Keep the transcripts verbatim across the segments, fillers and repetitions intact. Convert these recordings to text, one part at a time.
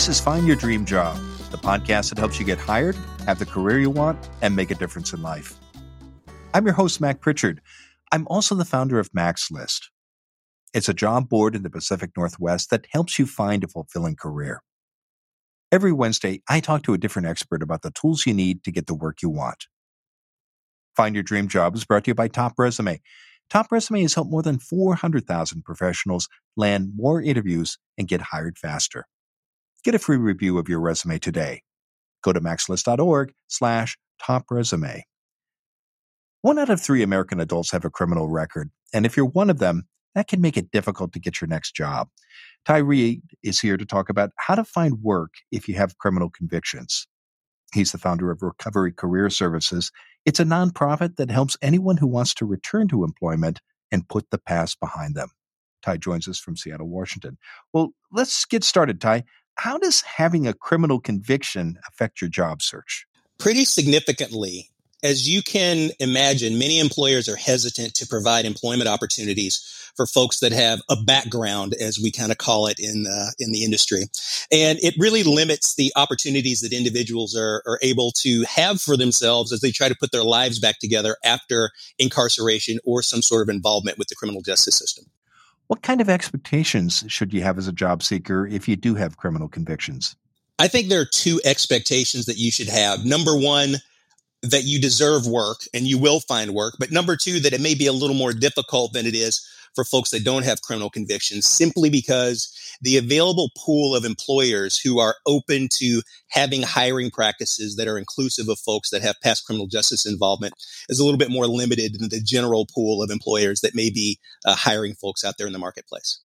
This is Find Your Dream Job, the podcast that helps you get hired, have the career you want, and make a difference in life. I'm your host, Mac Pritchard. I'm also the founder of Mac's List. It's a job board in the Pacific Northwest that helps you find a fulfilling career. Every Wednesday, I talk to a different expert about the tools you need to get the work you want. Find Your Dream Job is brought to you by Top Resume. Top Resume has helped more than four hundred thousand professionals land more interviews and get hired faster. Get a free review of your resume today. Go to maxlist.org slash top resume. One out of three American adults have a criminal record, and if you're one of them, that can make it difficult to get your next job. Ty Reed is here to talk about how to find work if you have criminal convictions. He's the founder of Recovery Career Services. It's a nonprofit that helps anyone who wants to return to employment and put the past behind them. Ty joins us from Seattle, Washington. Well, let's get started, Ty. How does having a criminal conviction affect your job search? Pretty significantly. As you can imagine, many employers are hesitant to provide employment opportunities for folks that have a background, as we kind of call it in uh, in the industry. And it really limits the opportunities that individuals are, are able to have for themselves as they try to put their lives back together after incarceration or some sort of involvement with the criminal justice system. What kind of expectations should you have as a job seeker if you do have criminal convictions? I think there are two expectations that you should have. Number one, that you deserve work and you will find work. But number two, that it may be a little more difficult than it is for folks that don't have criminal convictions, simply because the available pool of employers who are open to having hiring practices that are inclusive of folks that have past criminal justice involvement is a little bit more limited than the general pool of employers that may be uh, hiring folks out there in the marketplace.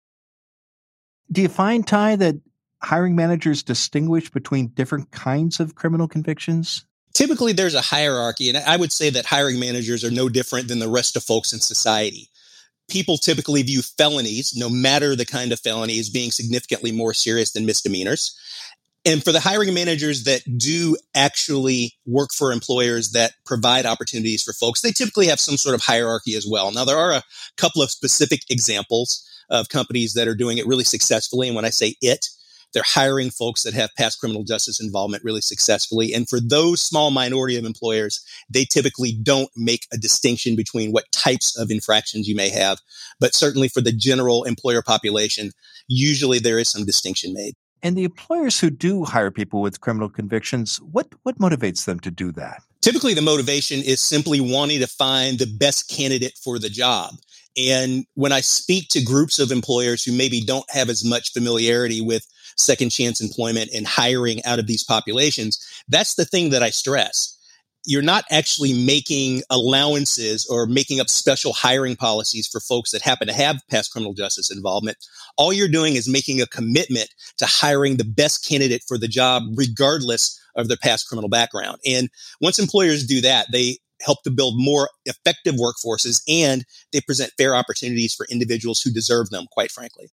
Do you find, Ty, that hiring managers distinguish between different kinds of criminal convictions? Typically, there's a hierarchy, and I would say that hiring managers are no different than the rest of folks in society. People typically view felonies, no matter the kind of felony, as being significantly more serious than misdemeanors. And for the hiring managers that do actually work for employers that provide opportunities for folks, they typically have some sort of hierarchy as well. Now, there are a couple of specific examples of companies that are doing it really successfully. And when I say it, they're hiring folks that have past criminal justice involvement really successfully. And for those small minority of employers, they typically don't make a distinction between what types of infractions you may have. But certainly for the general employer population, usually there is some distinction made. And the employers who do hire people with criminal convictions, what, what motivates them to do that? Typically, the motivation is simply wanting to find the best candidate for the job. And when I speak to groups of employers who maybe don't have as much familiarity with second chance employment and hiring out of these populations, that's the thing that I stress. You're not actually making allowances or making up special hiring policies for folks that happen to have past criminal justice involvement. All you're doing is making a commitment to hiring the best candidate for the job, regardless of their past criminal background. And once employers do that, they help to build more effective workforces, and they present fair opportunities for individuals who deserve them, quite frankly.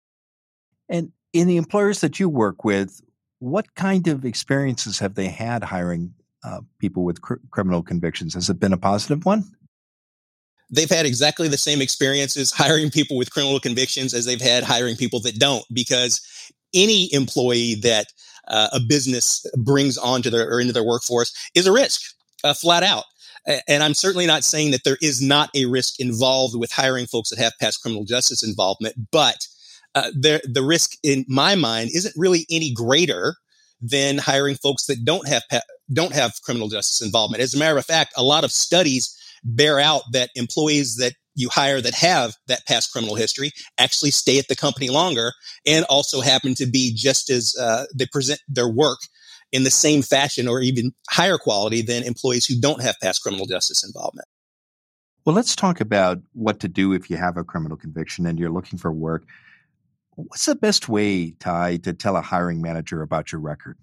And in the employers that you work with, what kind of experiences have they had hiring uh, people with cr- criminal convictions? Has it been a positive one? They've had exactly the same experiences hiring people with criminal convictions as they've had hiring people that don't, because any employee that uh, a business brings onto their or into their workforce is a risk, uh, flat out. And I'm certainly not saying that there is not a risk involved with hiring folks that have past criminal justice involvement, but uh, the, the risk in my mind isn't really any greater than hiring folks that don't have pa- don't have criminal justice involvement. As a matter of fact, a lot of studies bear out that employees that you hire that have that past criminal history actually stay at the company longer and also happen to be just as uh, they present their work in the same fashion or even higher quality than employees who don't have past criminal justice involvement. Well, let's talk about what to do if you have a criminal conviction and you're looking for work. What's the best way, Ty, to tell a hiring manager about your record?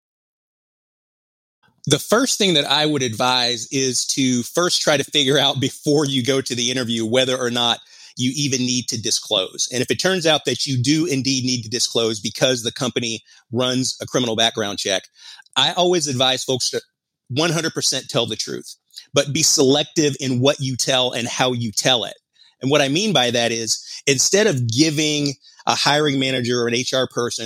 The first thing that I would advise is to first try to figure out before you go to the interview whether or not you even need to disclose. And if it turns out that you do indeed need to disclose because the company runs a criminal background check, I always advise folks to one hundred percent tell the truth, but be selective in what you tell and how you tell it. And what I mean by that is instead of giving a hiring manager or an H R person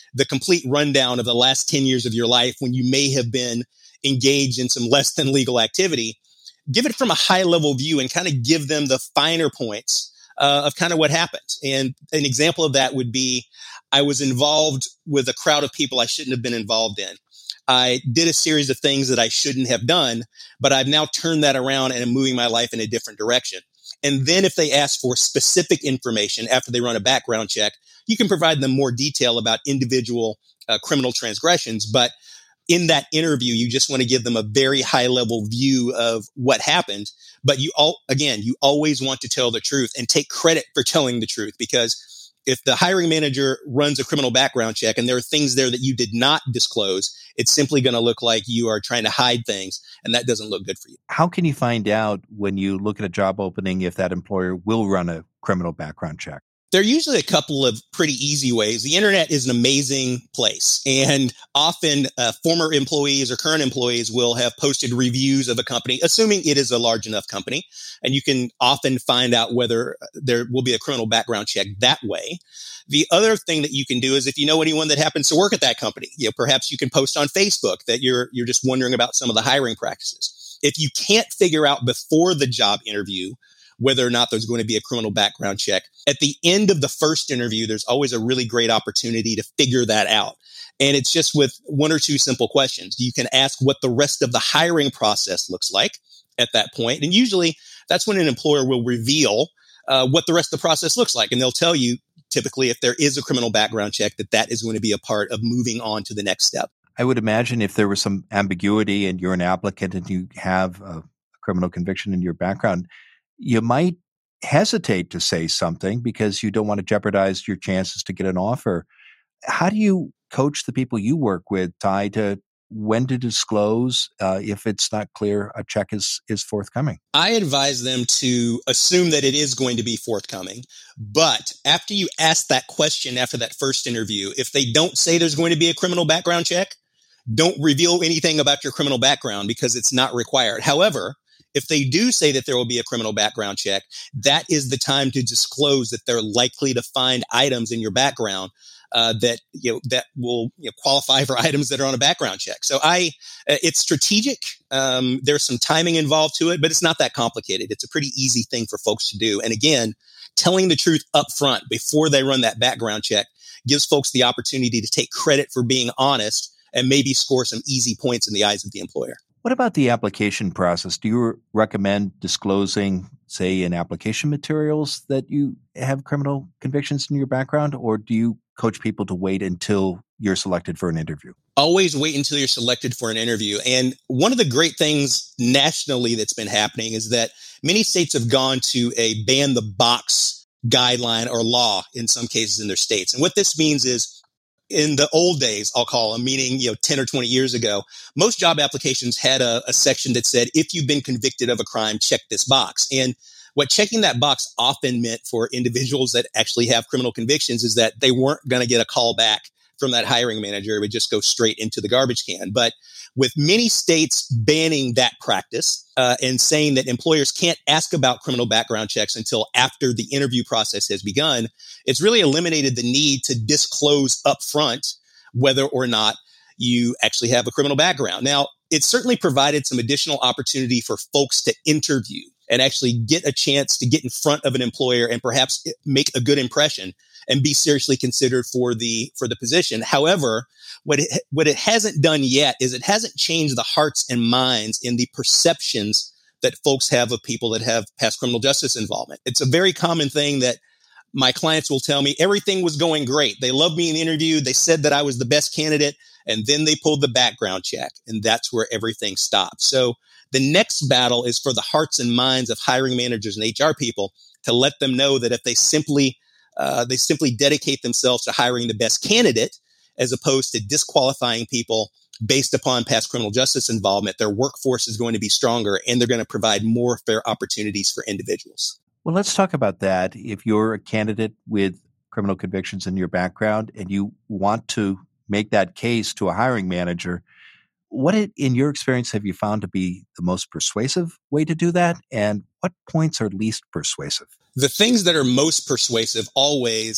the complete rundown of the last ten years of your life when you may have been engaged in some less than legal activity. Give it from a high level view and kind of give them the finer points uh, of kind of what happened. And an example of that would be, I was involved with a crowd of people I shouldn't have been involved in. I did a series of things that I shouldn't have done, but I've now turned that around and am moving my life in a different direction. And then if they ask for specific information after they run a background check, you can provide them more detail about individual uh, criminal transgressions. But in that interview, you just want to give them a very high level view of what happened. But you all, again, you always want to tell the truth and take credit for telling the truth, because if the hiring manager runs a criminal background check and there are things there that you did not disclose, it's simply going to look like you are trying to hide things, and that doesn't look good for you. How can you find out when you look at a job opening if that employer will run a criminal background check? There are usually a couple of pretty easy ways. The internet is an amazing place, and often uh, former employees or current employees will have posted reviews of a company, assuming it is a large enough company, and you can often find out whether there will be a criminal background check that way. The other thing that you can do is, if you know anyone that happens to work at that company, you know, perhaps you can post on Facebook that you're you're just wondering about some of the hiring practices. If you can't figure out before the job interview whether or not there's going to be a criminal background check, at the end of the first interview, there's always a really great opportunity to figure that out. And it's just with one or two simple questions. You can ask what the rest of the hiring process looks like at that point. And usually that's when an employer will reveal uh, what the rest of the process looks like. And they'll tell you, typically, if there is a criminal background check, that that is going to be a part of moving on to the next step. I would imagine if there was some ambiguity and you're an applicant and you have a criminal conviction in your background, you might hesitate to say something because you don't want to jeopardize your chances to get an offer. How do you coach the people you work with, Ty, to when to disclose uh, if it's not clear a check is is forthcoming? I advise them to assume that it is going to be forthcoming. But after you ask that question after that first interview, if they don't say there's going to be a criminal background check, don't reveal anything about your criminal background because it's not required. However, if they do say that there will be a criminal background check, that is the time to disclose that they're likely to find items in your background uh, that you know that will you know, qualify for items that are on a background check. So I, uh, it's strategic. Um, there's some timing involved to it, but it's not that complicated. It's a pretty easy thing for folks to do. And again, telling the truth up front before they run that background check gives folks the opportunity to take credit for being honest and maybe score some easy points in the eyes of the employer. What about the application process? Do you recommend disclosing, say, in application materials that you have criminal convictions in your background, or do you coach people to wait until you're selected for an interview? Always wait until you're selected for an interview. And one of the great things nationally that's been happening is that many states have gone to a ban the box guideline or law in some cases in their states. And what this means is, in the old days, I'll call them, meaning, you know, ten or twenty years ago, most job applications had a, a section that said, if you've been convicted of a crime, check this box. And what checking that box often meant for individuals that actually have criminal convictions is that they weren't going to get a call back from that hiring manager. It would just go straight into the garbage can. But with many states banning that practice uh, and saying that employers can't ask about criminal background checks until after the interview process has begun, it's really eliminated the need to disclose upfront whether or not you actually have a criminal background. Now, it's certainly provided some additional opportunity for folks to interview and actually get a chance to get in front of an employer and perhaps make a good impression and be seriously considered for the for the position. However, what it, what it hasn't done yet is it hasn't changed the hearts and minds and the perceptions that folks have of people that have past criminal justice involvement. It's a very common thing that my clients will tell me everything was going great. They loved me in the interview. They said that I was the best candidate. And then they pulled the background check. And that's where everything stopped. So the next battle is for the hearts and minds of hiring managers and H R people to let them know that if they simply uh, they simply dedicate themselves to hiring the best candidate, as opposed to disqualifying people based upon past criminal justice involvement, their workforce is going to be stronger and they're going to provide more fair opportunities for individuals. Well, let's talk about that. If you're a candidate with criminal convictions in your background and you want to make that case to a hiring manager, what, it, in your experience, have you found to be the most persuasive way to do that? And what points are least persuasive? The things that are most persuasive always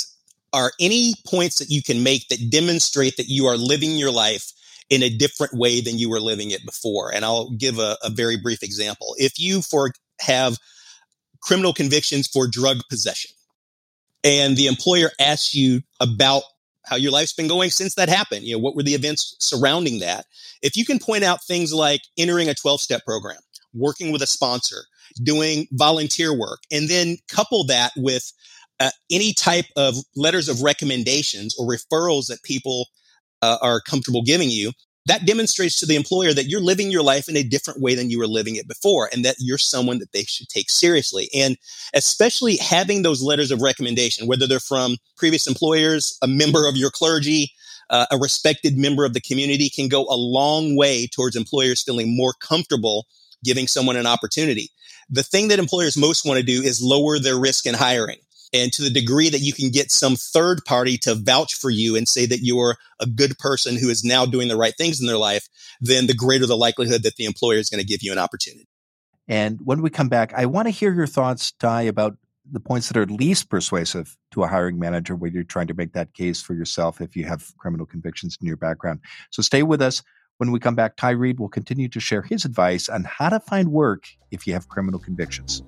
are any points that you can make that demonstrate that you are living your life in a different way than you were living it before. And I'll give a, a very brief example. If you for have criminal convictions for drug possession, and the employer asks you about how your life's been going since that happened, you know, what were the events surrounding that? If you can point out things like entering a twelve-step program, working with a sponsor, doing volunteer work, and then couple that with uh, any type of letters of recommendations or referrals that people uh, are comfortable giving you, that demonstrates to the employer that you're living your life in a different way than you were living it before, and that you're someone that they should take seriously. And especially having those letters of recommendation, whether they're from previous employers, a member of your clergy, uh, a respected member of the community, can go a long way towards employers feeling more comfortable giving someone an opportunity. The thing that employers most want to do is lower their risk in hiring. And to the degree that you can get some third party to vouch for you and say that you're a good person who is now doing the right things in their life, then the greater the likelihood that the employer is going to give you an opportunity. And when we come back, I want to hear your thoughts, Ty, about the points that are least persuasive to a hiring manager when you're trying to make that case for yourself if you have criminal convictions in your background. So stay with us. When we come back, Ty Reed will continue to share his advice on how to find work if you have criminal convictions.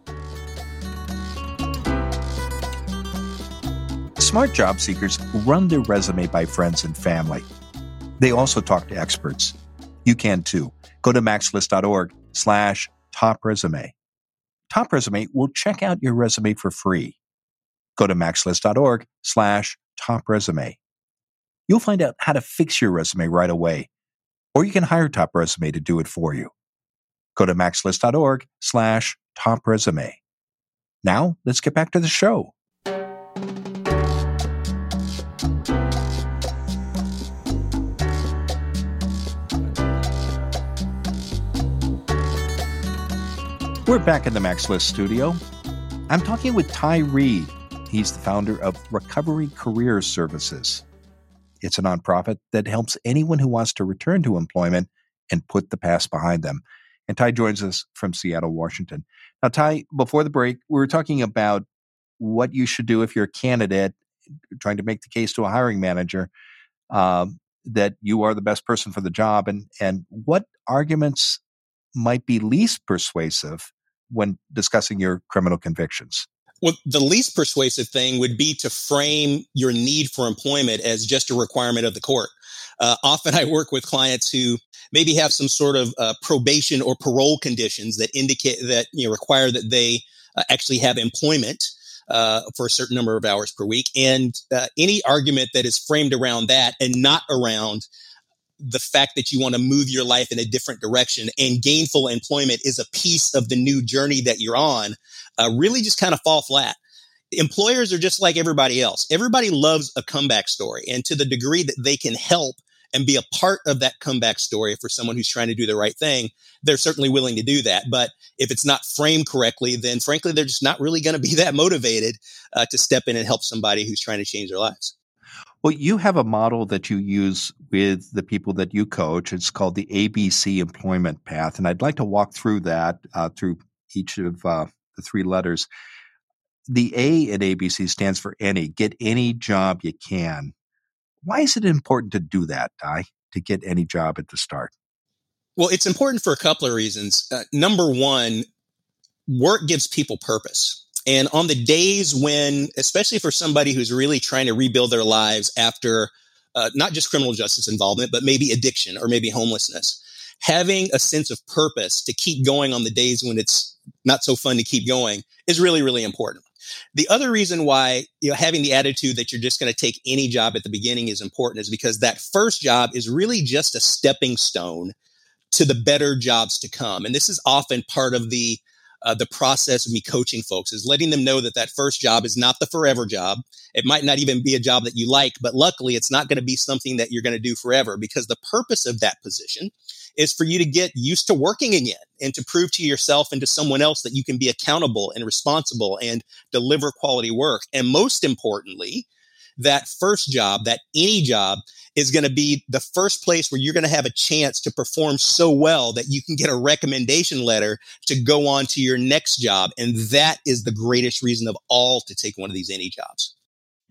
Smart job seekers run their resume by friends and family. They also talk to experts. You can too. Go to maxlist.org slash top resume. Top Resume will check out your resume for free. Go to maxlist.org slash top resume. You'll find out how to fix your resume right away, or you can hire Top Resume to do it for you. Go to maxlist.org slash top resume. Now, let's get back to the show. We're back in the Max List studio. I'm talking with Ty Reed. He's the founder of Recovery Career Services. It's a nonprofit that helps anyone who wants to return to employment and put the past behind them. And Ty joins us from Seattle, Washington. Now, Ty, before the break, we were talking about what you should do if you're a candidate trying to make the case to a hiring manager um, that you are the best person for the job, and, and what arguments might be least persuasive when discussing your criminal convictions. Well, the least persuasive thing would be to frame your need for employment as just a requirement of the court. Uh, often I work with clients who maybe have some sort of uh, probation or parole conditions that indicate that, you know, require that they uh, actually have employment uh, for a certain number of hours per week. And uh, any argument that is framed around that and not around the fact that you want to move your life in a different direction and gainful employment is a piece of the new journey that you're on, uh, really just kind of fall flat. Employers are just like everybody else. Everybody loves a comeback story. And to the degree that they can help and be a part of that comeback story for someone who's trying to do the right thing, they're certainly willing to do that. But if it's not framed correctly, then frankly, they're just not really going to be that motivated uh, to step in and help somebody who's trying to change their lives. Well, you have a model that you use with the people that you coach. It's called the A B C employment path. And I'd like to walk through that uh, through each of uh, the three letters. The A in A B C stands for any. Get any job you can. Why is it important to do that, Ty, to get any job at the start? Well, it's important for a couple of reasons. Uh, number one, work gives people purpose. And on the days when, especially for somebody who's really trying to rebuild their lives after uh, not just criminal justice involvement, but maybe addiction or maybe homelessness, having a sense of purpose to keep going on the days when it's not so fun to keep going is really, really important. The other reason why, you know, having the attitude that you're just going to take any job at the beginning is important is because that first job is really just a stepping stone to the better jobs to come. And this is often part of the Uh, the process of me coaching folks, is letting them know that that first job is not the forever job. It might not even be a job that you like, but luckily it's not going to be something that you're going to do forever, because the purpose of that position is for you to get used to working again and to prove to yourself and to someone else that you can be accountable and responsible and deliver quality work. And most importantly, that first job, that any job, is going to be the first place where you're going to have a chance to perform so well that you can get a recommendation letter to go on to your next job. And that is the greatest reason of all to take one of these any jobs.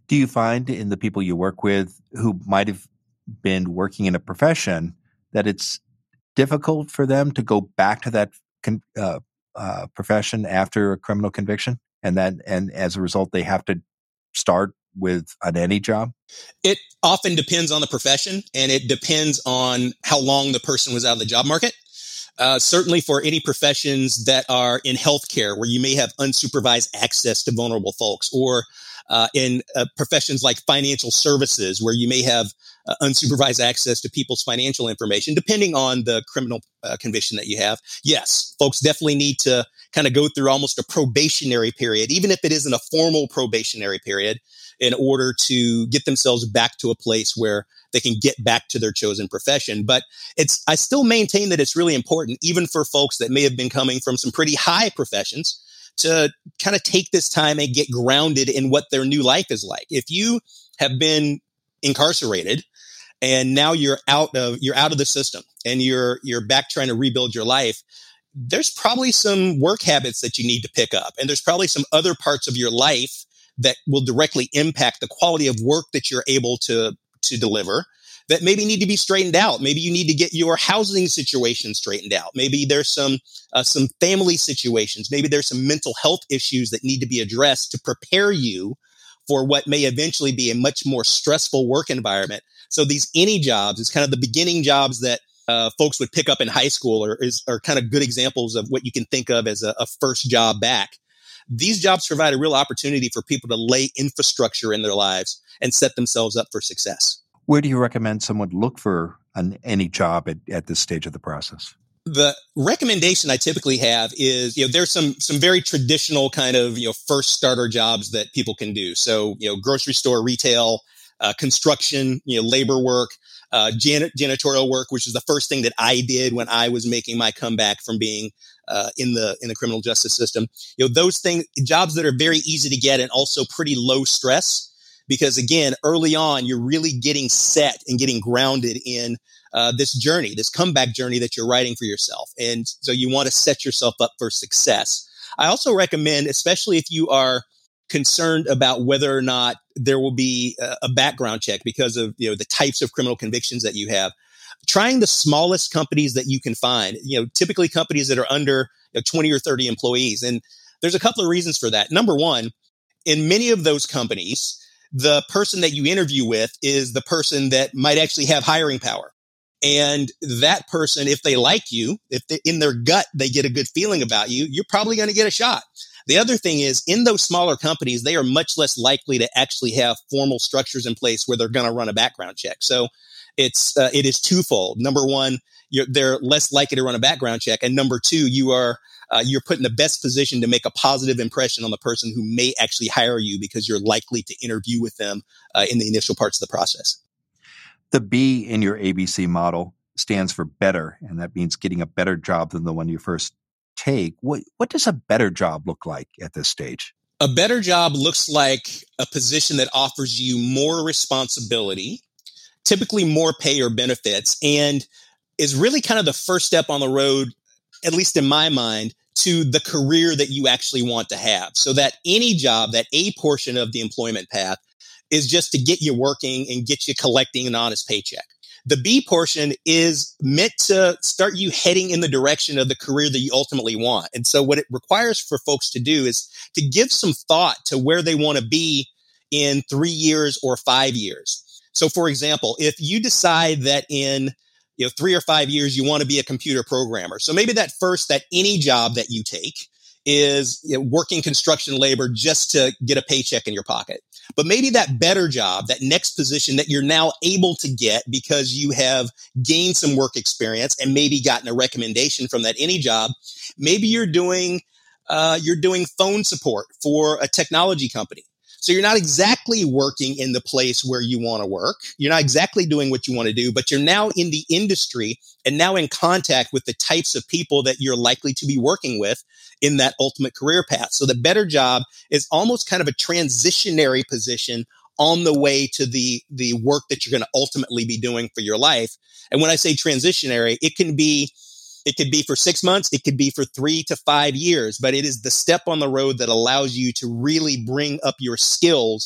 Do you find in the people you work with who might have been working in a profession that it's difficult for them to go back to that con- uh, uh, profession after a criminal conviction, and that and as a result they have to start with an any job? It often depends on the profession, and it depends on how long the person was out of the job market. Uh, certainly for any professions that are in healthcare, where you may have unsupervised access to vulnerable folks, or uh, in uh, professions like financial services, where you may have uh, unsupervised access to people's financial information, depending on the criminal uh, conviction that you have. Yes, folks definitely need to kind of go through almost a probationary period, even if it isn't a formal probationary period, in order to get themselves back to a place where they can get back to their chosen profession. But it's, I still maintain that it's really important, even for folks that may have been coming from some pretty high professions, to kind of take this time and get grounded in what their new life is like. If you have been incarcerated and now you're out of, you're out of the system and you're, you're back trying to rebuild your life, there's probably some work habits that you need to pick up. And there's probably some other parts of your life that will directly impact the quality of work that you're able to, to deliver, that maybe need to be straightened out. Maybe you need to get your housing situation straightened out. Maybe there's some, uh, some family situations. Maybe there's some mental health issues that need to be addressed to prepare you for what may eventually be a much more stressful work environment. So these any jobs is kind of the beginning jobs that uh, folks would pick up in high school, or is, are kind of good examples of what you can think of as a, a first job back. These jobs provide a real opportunity for people to lay infrastructure in their lives and set themselves up for success. Where do you recommend someone look for an, any job at, at this stage of the process? The recommendation I typically have is, you know, there's some some very traditional kind of, you know, first starter jobs that people can do. So, you know, grocery store, retail, uh, construction, you know, labor work, uh, jan- janitorial work, which is the first thing that I did when I was making my comeback from being uh, in the in the criminal justice system. You know, those things, jobs that are very easy to get and also pretty low stress. Because again, early on, you're really getting set and getting grounded in uh, this journey, this comeback journey that you're writing for yourself. And so you want to set yourself up for success. I also recommend, especially if you are concerned about whether or not there will be a, a background check because of, you know, the types of criminal convictions that you have, trying the smallest companies that you can find, you know, typically companies that are under, you know, twenty or thirty employees. And there's a couple of reasons for that. Number one, in many of those companies, the person that you interview with is the person that might actually have hiring power. And that person, if they like you, if they, in their gut they get a good feeling about you, you're probably going to get a shot. The other thing is, in those smaller companies, they are much less likely to actually have formal structures in place where they're going to run a background check. So it's uh, it is twofold. Number one, you're, they're less likely to run a background check. And number two, you are Uh, you're put in the best position to make a positive impression on the person who may actually hire you, because you're likely to interview with them uh, in the initial parts of the process. The B in your A B C model stands for better, and that means getting a better job than the one you first take. What, what does a better job look like at this stage? A better job looks like a position that offers you more responsibility, typically more pay or benefits, and is really kind of the first step on the road, at least in my mind, to the career that you actually want to have. So that any job, that A portion of the employment path, is just to get you working and get you collecting an honest paycheck. The B portion is meant to start you heading in the direction of the career that you ultimately want. And so what it requires for folks to do is to give some thought to where they want to be in three years or five years. So for example, if you decide that in you know, three or five years, you want to be a computer programmer. So maybe that first, that any job that you take is, you know, working construction labor just to get a paycheck in your pocket. But maybe that better job, that next position that you're now able to get because you have gained some work experience and maybe gotten a recommendation from that any job, maybe you're doing, uh, you're doing phone support for a technology company. So you're not exactly working in the place where you want to work. You're not exactly doing what you want to do, but you're now in the industry and now in contact with the types of people that you're likely to be working with in that ultimate career path. So the better job is almost kind of a transitionary position on the way to the, the work that you're going to ultimately be doing for your life. And when I say transitionary, it can be It could be for six months. It could be for three to five years, but it is the step on the road that allows you to really bring up your skills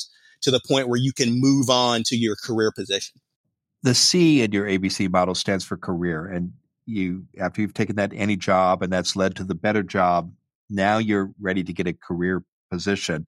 to the point where you can move on to your career position. The C in your A B C model stands for career. And you, after you've taken that any job and that's led to the better job, now you're ready to get a career position.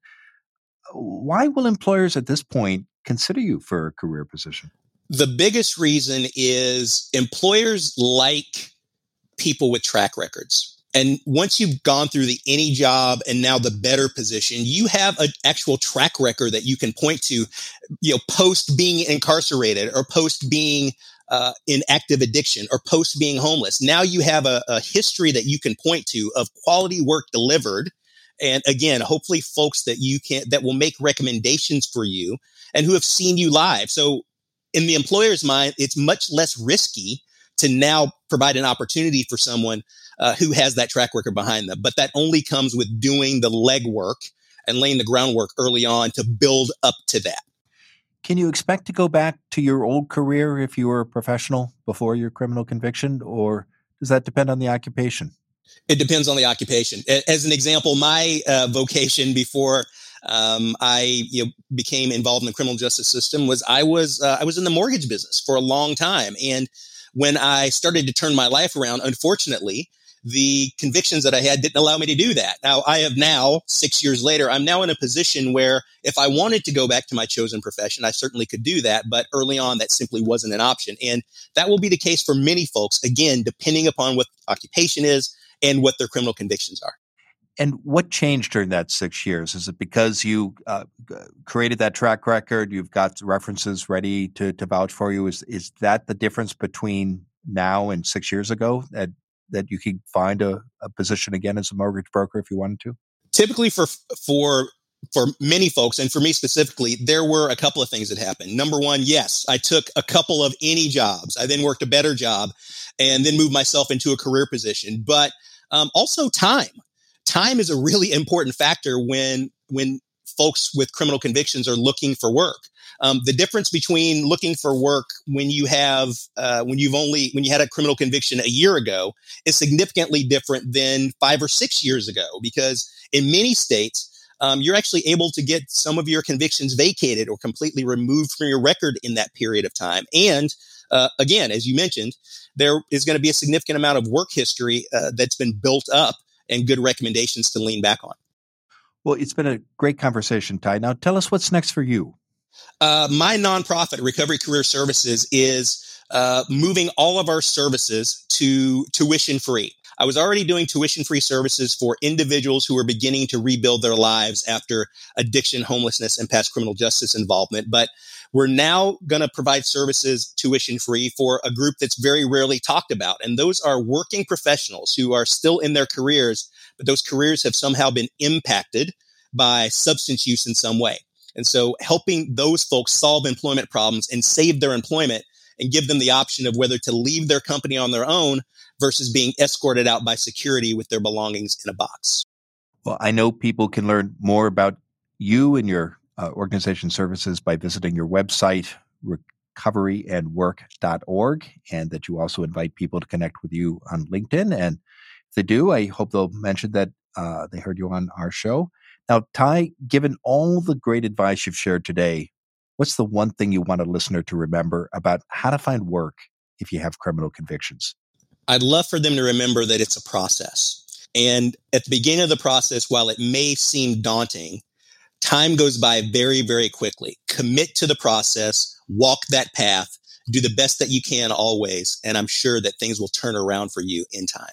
Why will employers at this point consider you for a career position? The biggest reason is employers like people with track records. And once you've gone through the any job and now the better position, you have an actual track record that you can point to, you know, post being incarcerated or post being uh, in active addiction or post being homeless. Now you have a, a history that you can point to of quality work delivered. And again, hopefully folks that you can, that will make recommendations for you and who have seen you live. So in the employer's mind, it's much less risky to now provide an opportunity for someone uh, who has that track record behind them. But that only comes with doing the legwork and laying the groundwork early on to build up to that. Can you expect to go back to your old career if you were a professional before your criminal conviction, or does that depend on the occupation? It depends on the occupation. As an example, my uh, vocation before um, I you know, became involved in the criminal justice system was I was uh, I was in the mortgage business for a long time. And when I started to turn my life around, unfortunately, the convictions that I had didn't allow me to do that. Now, I have now, six years later, I'm now in a position where if I wanted to go back to my chosen profession, I certainly could do that. But early on, that simply wasn't an option. And that will be the case for many folks, again, depending upon what occupation is and what their criminal convictions are. And what changed during that six years? Is it because you uh, created that track record? You've got references ready to, to vouch for you. Is is that the difference between now and six years ago? That that you could find a, a position again as a mortgage broker if you wanted to? Typically, for for for many folks, and for me specifically, there were a couple of things that happened. Number one, yes, I took a couple of any jobs. I then worked a better job, and then moved myself into a career position. But um, also time. Time is a really important factor when when folks with criminal convictions are looking for work. Um, the difference between looking for work when you have uh, when you've only when you had a criminal conviction a year ago is significantly different than five or six years ago, because in many states um, you're actually able to get some of your convictions vacated or completely removed from your record in that period of time. And uh, again, as you mentioned, there is going to be a significant amount of work history uh, that's been built up and good recommendations to lean back on. Well, it's been a great conversation, Ty. Now tell us what's next for you. Uh, my nonprofit, Recovery Career Services, is uh, moving all of our services to tuition free. I was already doing tuition free services for individuals who were beginning to rebuild their lives after addiction, homelessness, and past criminal justice involvement. But we're now going to provide services tuition free for a group that's very rarely talked about. And those are working professionals who are still in their careers, but those careers have somehow been impacted by substance use in some way. And so helping those folks solve employment problems and save their employment and give them the option of whether to leave their company on their own versus being escorted out by security with their belongings in a box. Well, I know people can learn more about you and your uh, organization services by visiting your website, recovery and work dot org, and that you also invite people to connect with you on LinkedIn. And if they do, I hope they'll mention that uh, they heard you on our show. Now, Ty, given all the great advice you've shared today, what's the one thing you want a listener to remember about how to find work if you have criminal convictions? I'd love for them to remember that it's a process. And at the beginning of the process, while it may seem daunting, time goes by very, very quickly. Commit to the process, walk that path, do the best that you can always, and I'm sure that things will turn around for you in time.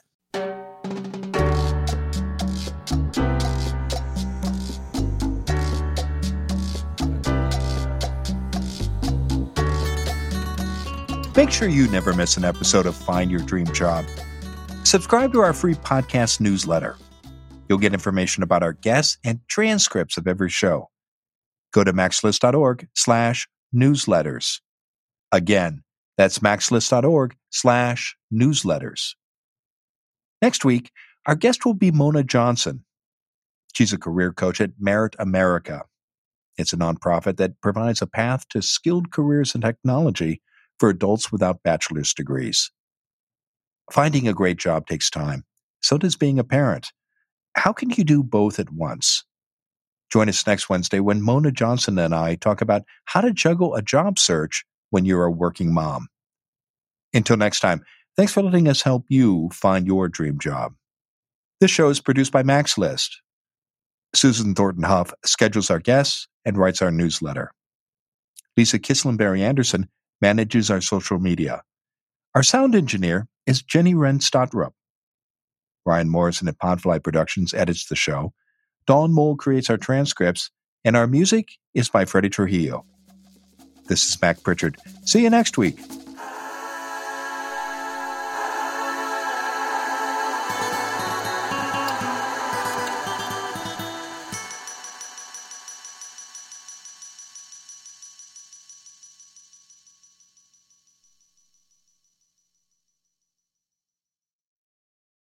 Make sure you never miss an episode of Find Your Dream Job. Subscribe to our free podcast newsletter. You'll get information about our guests and transcripts of every show. Go to maxlist.org slash newsletters. Again, that's maxlist.org slash newsletters. Next week, our guest will be Mona Johnson. She's a career coach at Merit America. It's a nonprofit that provides a path to skilled careers in technology for adults without bachelor's degrees. Finding a great job takes time. So does being a parent. How can you do both at once? Join us next Wednesday when Mona Johnson and I talk about how to juggle a job search when you're a working mom. Until next time, thanks for letting us help you find your dream job. This show is produced by Max List. Susan Thornton Huff schedules our guests and writes our newsletter. Lisa Kislenberry Anderson manages our social media. Our sound engineer is Jenny Wren Stotrup. Ryan Morrison at Podfly Productions edits the show. Dawn Mole creates our transcripts, and our music is by Freddie Trujillo. This is Mac Pritchard. See you next week.